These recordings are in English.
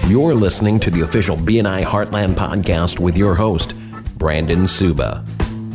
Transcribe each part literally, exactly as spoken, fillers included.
You're listening to the official B N I Heartland podcast with your host, Brandon Suba.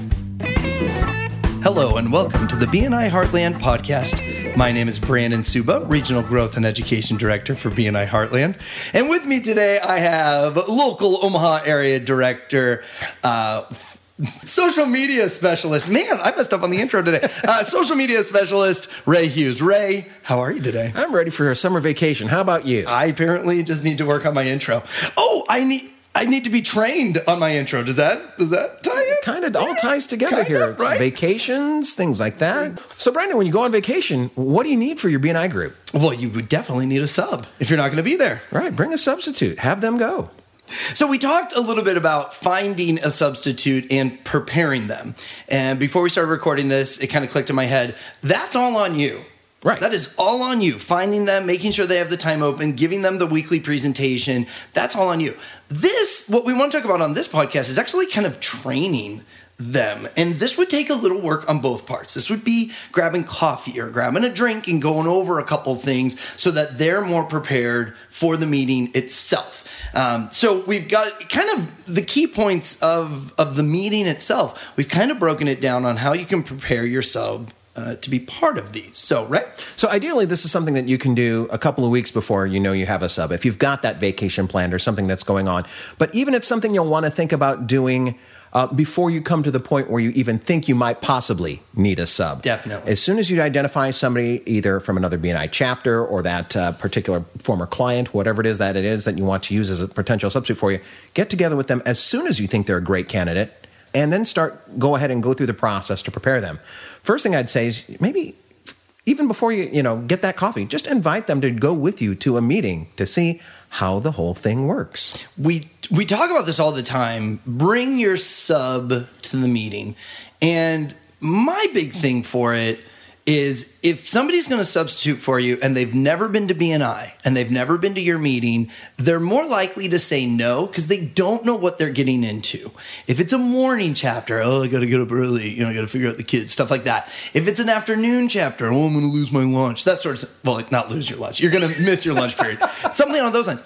Hello and welcome to the B N I Heartland podcast. My name is Brandon Suba, Regional Growth and Education Director for B N I Heartland. And with me today, I have local Omaha area director, uh, social media specialist. Man, I messed up on the intro today. Uh, social media specialist, Ray Hughes. Ray, how are you today? I'm ready for a summer vacation. How about you? I apparently just need to work on my intro. Oh, I need... I need to be trained on my intro. Does that does that tie in? Kind of all ties together kind here. of, right? Vacations, things like that. So, Brandon, when you go on vacation, what do you need for your B N I group? Well, you would definitely need a sub if you're not going to be there. Right. Bring a substitute. Have them go. So we talked a little bit about finding a substitute and preparing them. And before we started recording this, it kind of clicked in my head. That's all on you. Right. That is all on you. Finding them, making sure they have the time open, giving them the weekly presentation. That's all on you. This, what we want to talk about on this podcast is actually kind of training them. And this would take a little work on both parts. This would be grabbing coffee or grabbing a drink and going over a couple of things so that they're more prepared for the meeting itself. Um, so we've got kind of the key points of, of the meeting itself. We've kind of broken it down on how you can prepare your sub Uh, to be part of these. So, right? So ideally, this is something that you can do a couple of weeks before you know you have a sub, if you've got that vacation planned or something that's going on. But even it's something you'll want to think about doing uh, before you come to the point where you even think you might possibly need a sub. Definitely. As soon as you identify somebody either from another B N I chapter or that uh, particular former client, whatever it is that it is that you want to use as a potential substitute for you, get together with them as soon as you think they're a great candidate, and then start, go ahead and go through the process to prepare them. First thing I'd say is maybe even before you, you know, get that coffee, just invite them to go with you to a meeting to see how the whole thing works. We we talk about this all the time. Bring your sub to the meeting. And my big thing for it is if somebody's going to substitute for you and they've never been to B N I and they've never been to your meeting, they're more likely to say no because they don't know what they're getting into. If it's a morning chapter, oh, I got to get up early, you know, I got to figure out the kids, stuff like that. If it's an afternoon chapter, oh, I'm going to lose my lunch, that sort of, well, not lose your lunch, you're going to miss your lunch period, something on those lines.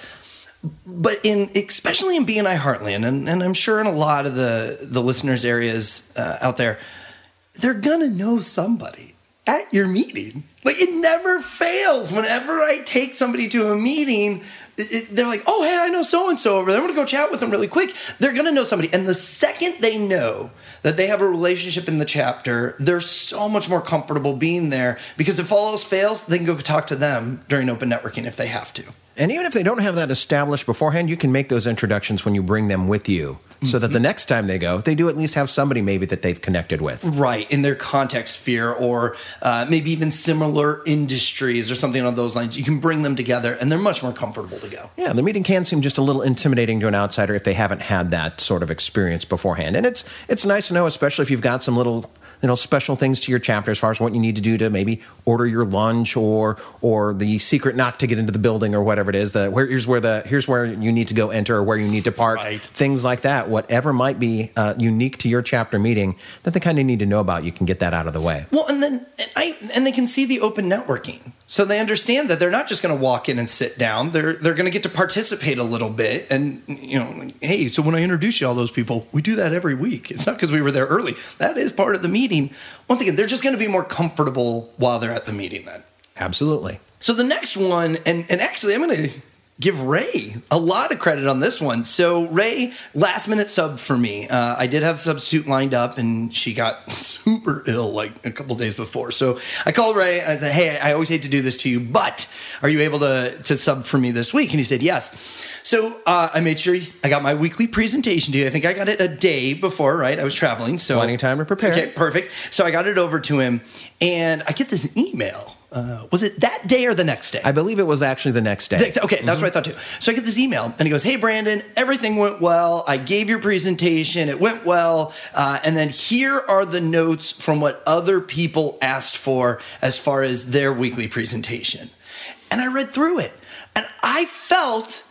But in especially in B N I Heartland, and, and I'm sure in a lot of the, the listeners' areas uh, out there, they're going to know somebody at your meeting. Like, it never fails. Whenever I take somebody to a meeting, it, it, they're like, oh, hey, I know so-and-so over there. I'm going to go chat with them really quick. They're going to know somebody. And the second they know that they have a relationship in the chapter, they're so much more comfortable being there because if all else fails, they can go talk to them during open networking if they have to. And even if they don't have that established beforehand, you can make those introductions when you bring them with you so that the next time they go, they do at least have somebody maybe that they've connected with. Right, in their context sphere or uh, maybe even similar industries or something along those lines. You can bring them together and they're much more comfortable to go. Yeah, the meeting can seem just a little intimidating to an outsider if they haven't had that sort of experience beforehand. And it's it's nice to know, especially if you've got some little you know, special things to your chapter as far as what you need to do to maybe order your lunch or or the secret knock to get into the building or whatever it is. The where, here's where the here's where you need to go enter or where you need to park. Right. Things like that. Whatever might be uh, unique to your chapter meeting that they kind of need to know about, you can get that out of the way. Well, and then I and they can see the open networking, so they understand that they're not just going to walk in and sit down. They're they're going to get to participate a little bit. And you know, like, hey, so when I introduce you all those people, we do that every week. It's not because we were there early. That is part of the meeting. Once again, they're just going to be more comfortable while they're at the meeting then. Absolutely. So the next one, and, and actually I'm going to give Ray a lot of credit on this one. So Ray, last minute sub for me. Uh, I did have a substitute lined up and she got super ill like a couple days before. So I called Ray and I said, hey, I always hate to do this to you, but are you able to, to sub for me this week? And he said, yes. So uh, I made sure I got my weekly presentation to you. I think I got it a day before, right? I was traveling. So plenty of time to prepare. Okay, perfect. So I got it over to him and I get this email. Uh, was it that day or the next day? I believe it was actually the next day. Okay, that's mm-hmm. what I thought too. So I get this email, and he goes, hey, Brandon, everything went well. I gave your presentation. It went well. Uh, and then here are the notes from what other people asked for as far as their weekly presentation. And I read through it, and I felt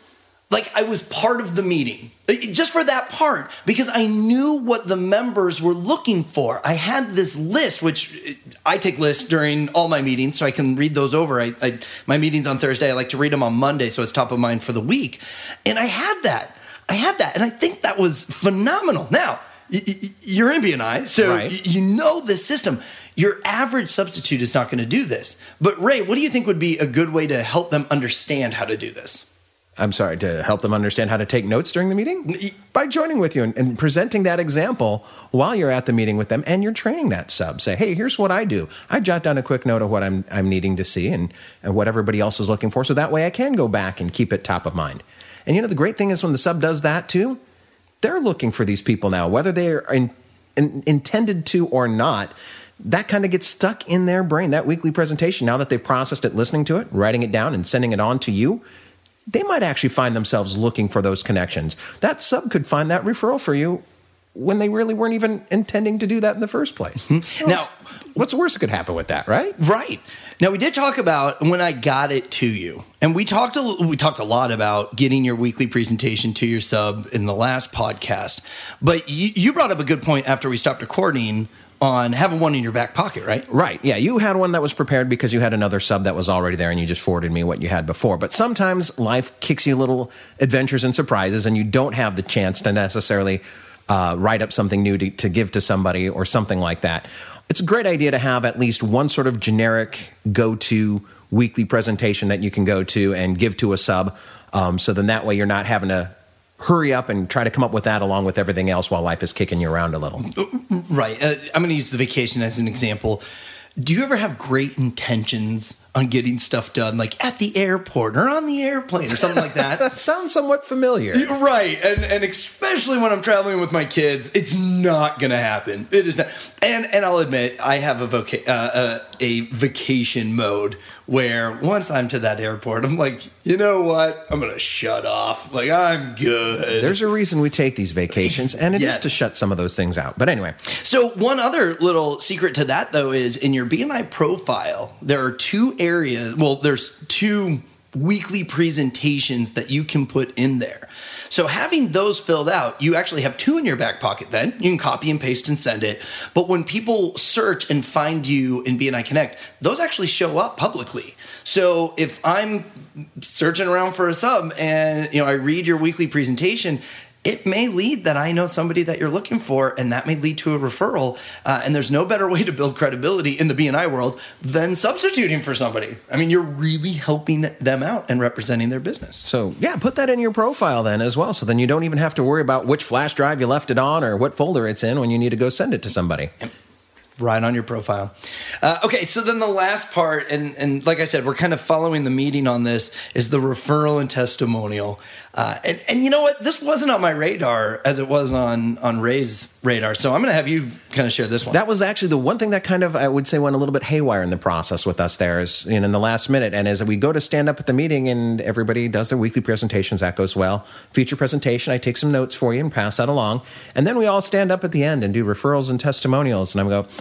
like I was part of the meeting, just for that part, because I knew what the members were looking for. I had this list, which I take lists during all my meetings, so I can read those over. I, I my meetings on Thursday, I like to read them on Monday, so it's top of mind for the week. And I had that. I had that, and I think that was phenomenal. Now, you're in B N I, so right. you know this system. Your average substitute is not going to do this. But Ray, what do you think would be a good way to help them understand how to do this? I'm sorry, to help them understand how to take notes during the meeting? By joining with you and, and presenting that example while you're at the meeting with them and you're training that sub. Say, hey, here's what I do. I jot down a quick note of what I'm I'm needing to see and, and what everybody else is looking for, so that way I can go back and keep it top of mind. And you know, the great thing is when the sub does that too, they're looking for these people now, whether they're in, in, intended to or not. That kind of gets stuck in their brain, that weekly presentation. Now that they've processed it, listening to it, writing it down and sending it on to you, they might actually find themselves looking for those connections. That sub could find that referral for you when they really weren't even intending to do that in the first place. Mm-hmm. Now, what's the worst that could happen with that, right? Right. Now, we did talk about when I got it to you, and we talked a, we talked a lot about getting your weekly presentation to your sub in the last podcast, but you, you brought up a good point after we stopped recording on having one in your back pocket, right? Right. Yeah, you had one that was prepared because you had another sub that was already there and you just forwarded me what you had before. But sometimes life kicks you little adventures and surprises and you don't have the chance to necessarily uh, write up something new to, to give to somebody or something like that. It's a great idea to have at least one sort of generic go-to weekly presentation that you can go to and give to a sub. Um, so then that way you're not having to hurry up and try to come up with that along with everything else while life is kicking you around a little. Right. Uh, I'm going to use the vacation as an example. Do you ever have great intentions on getting stuff done, like at the airport or on the airplane or something like that? That sounds somewhat familiar. Right. And and especially when I'm traveling with my kids, it's not going to happen. It is not. And and I'll admit, I have a, voca- uh, a, a vacation mode where once I'm to that airport, I'm like, you know what? I'm going to shut off. Like, I'm good. There's a reason we take these vacations, and it yes. is to shut some of those things out. But anyway. So one other little secret to that, though, is in your B N I profile, there are two areas. Well, there's two weekly presentations that you can put in there. So having those filled out, you actually have two in your back pocket then. You can copy and paste and send it. But when people search and find you in B N I Connect, those actually show up publicly. So if I'm searching around for a sub and you know I read your weekly presentation, it may lead that I know somebody that you're looking for, and that may lead to a referral. Uh, and there's no better way to build credibility in the B N I world than substituting for somebody. I mean, you're really helping them out and representing their business. So, yeah, put that in your profile then as well. So then you don't even have to worry about which flash drive you left it on or what folder it's in when you need to go send it to somebody. Right on your profile. Uh, okay, so then the last part, and, and like I said, we're kind of following the meeting on this, is the referral and testimonial. Uh, and, and you know what? This wasn't on my radar as it was on, on Ray's radar. So I'm going to have you kind of share this one. That was actually the one thing that kind of, I would say, went a little bit haywire in the process with us there is you know, in the last minute. And as we go to stand up at the meeting and everybody does their weekly presentations, that goes well. Feature presentation, I take some notes for you and pass that along. And then we all stand up at the end and do referrals and testimonials. And I'm go,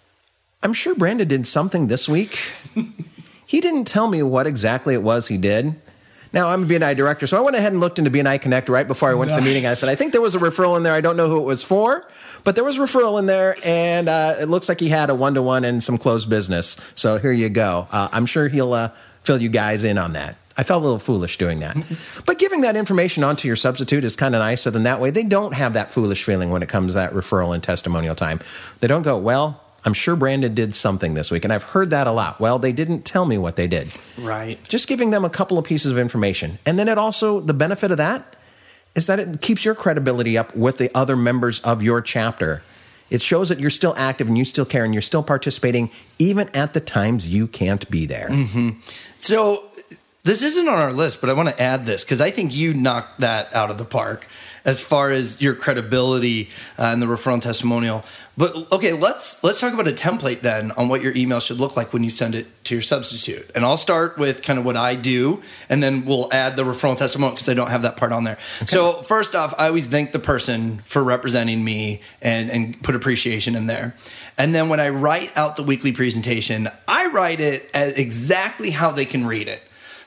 I'm sure Brandon did something this week. He didn't tell me what exactly it was he did. Now, I'm a B N I director, so I went ahead and looked into B N I Connect right before I went nice. to the meeting. I said, I think there was a referral in there. I don't know who it was for, but there was a referral in there, and uh, it looks like he had a one-to-one and some closed business. So here you go. Uh, I'm sure he'll uh, fill you guys in on that. I felt a little foolish doing that. But giving that information onto your substitute is kind of nice, so then that way they don't have that foolish feeling when it comes to that referral and testimonial time. They don't go, well, I'm sure Brandon did something this week, and I've heard that a lot. Well, they didn't tell me what they did. Right. Just giving them a couple of pieces of information. And then it also, the benefit of that is that it keeps your credibility up with the other members of your chapter. It shows that you're still active and you still care and you're still participating even at the times you can't be there. Mm-hmm. So this isn't on our list, but I want to add this because I think you knocked that out of the park as far as your credibility uh, and the referral and testimonial. But okay, let's let's talk about a template then on what your email should look like when you send it to your substitute. And I'll start with kind of what I do, and then we'll add the referral and testimonial because I don't have that part on there. Okay. So first off, I always thank the person for representing me and, and put appreciation in there. And then when I write out the weekly presentation, I write it as exactly how they can read it.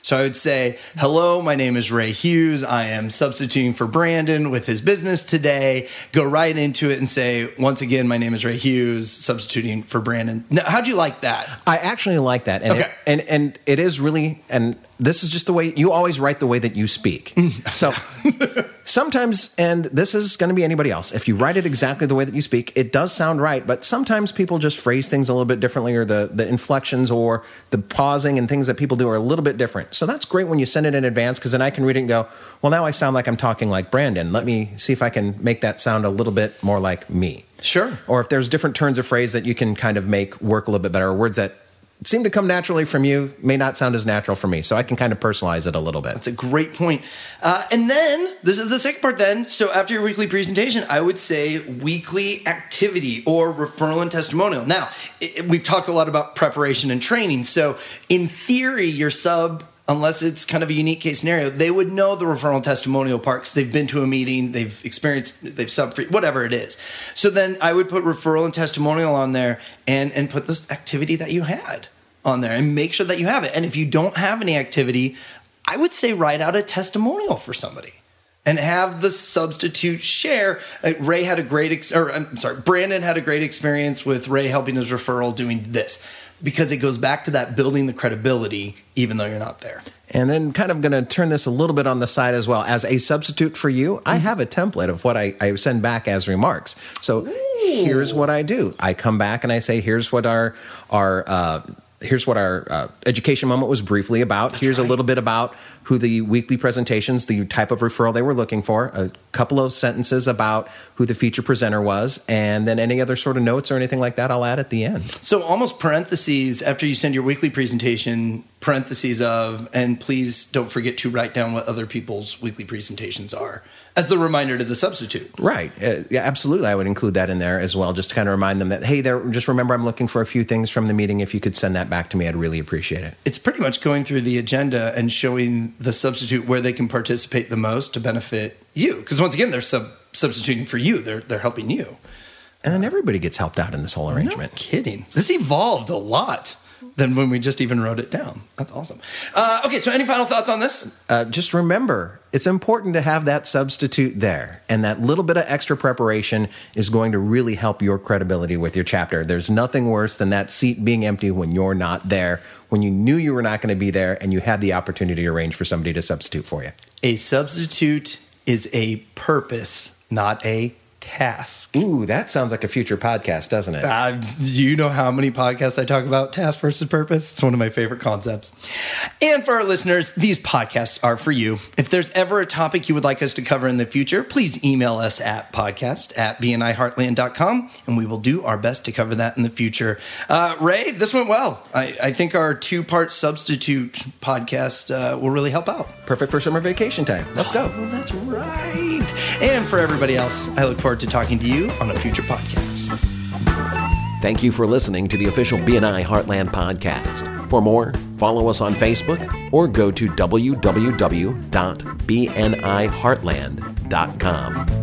So I would say, hello, my name is Ray Hughes. I am substituting for Brandon with his business today. Go right into it and say, once again, my name is Ray Hughes, substituting for Brandon. Now, how'd you like that? I actually like that. And, Okay. it, and, and it is really, and this is just the way, you always write the way that you speak. So sometimes, and this is going to be anybody else, if you write it exactly the way that you speak, it does sound right, but sometimes people just phrase things a little bit differently, or the, the inflections or the pausing and things that people do are a little bit different. So that's great when you send it in advance, because then I can read it and go, well, now I sound like I'm talking like Brandon. Let me see if I can make that sound a little bit more like me. Sure. Or if there's different turns of phrase that you can kind of make work a little bit better, or words that seem to come naturally from you may not sound as natural for me. So I can kind of personalize it a little bit. That's a great point. Uh, and then, this is the second part then. So after your weekly presentation, I would say weekly activity or referral and testimonial. Now, it, we've talked a lot about preparation and training. So in theory, your sub, unless it's kind of a unique case scenario, they would know the referral and testimonial part because they've been to a meeting, they've experienced, they've sub free, whatever it is. So then I would put referral and testimonial on there and, and put this activity that you had on there and make sure that you have it. And if you don't have any activity, I would say write out a testimonial for somebody and have the substitute share. Uh, Ray had a great, ex- or I'm sorry, Brandon had a great experience with Ray helping his referral doing this, because it goes back to that building the credibility, even though you're not there. And then kind of going to turn this a little bit on the side as well. As a substitute for you, I have a template of what I, I send back as remarks. So Ooh. Here's what I do. I come back and I say, here's what our, our, uh, Here's what our uh, education moment was briefly about. That's Here's right. a little bit about who the weekly presentations, the type of referral they were looking for, a couple of sentences about who the feature presenter was, and then any other sort of notes or anything like that I'll add at the end. So almost parentheses after you send your weekly presentation, parentheses of, and please don't forget to write down what other people's weekly presentations are, as the reminder to the substitute. Right. Uh, yeah, absolutely. I would include that in there as well, just to kind of remind them that, hey, there, just remember I'm looking for a few things from the meeting. If you could send that back to me, I'd really appreciate it. It's pretty much going through the agenda and showing the substitute where they can participate the most to benefit you. Because once again, they're sub- substituting for you. They're, they're helping you. And then everybody gets helped out in this whole arrangement. No kidding. This evolved a lot than when we just even wrote it down. That's awesome. Uh, okay, so any final thoughts on this? Uh, just remember, it's important to have that substitute there. And that little bit of extra preparation is going to really help your credibility with your chapter. There's nothing worse than that seat being empty when you're not there, when you knew you were not going to be there and you had the opportunity to arrange for somebody to substitute for you. A substitute is a purpose, not a task. Ooh, that sounds like a future podcast, doesn't it? Uh, do you know how many podcasts I talk about task versus purpose? It's one of my favorite concepts. And for our listeners, these podcasts are for you. If there's ever a topic you would like us to cover in the future, please email us at podcast at b n i heartland dot com, and we will do our best to cover that in the future. Uh, Ray, this went well. I, I think our two-part substitute podcast uh, will really help out. Perfect for summer vacation time. Let's go. Oh, that's right. And for everybody else, I look forward to talking to you on a future podcast. Thank you for listening to the official B N I Heartland podcast. For more, follow us on Facebook or go to w w w dot b n i heartland dot com.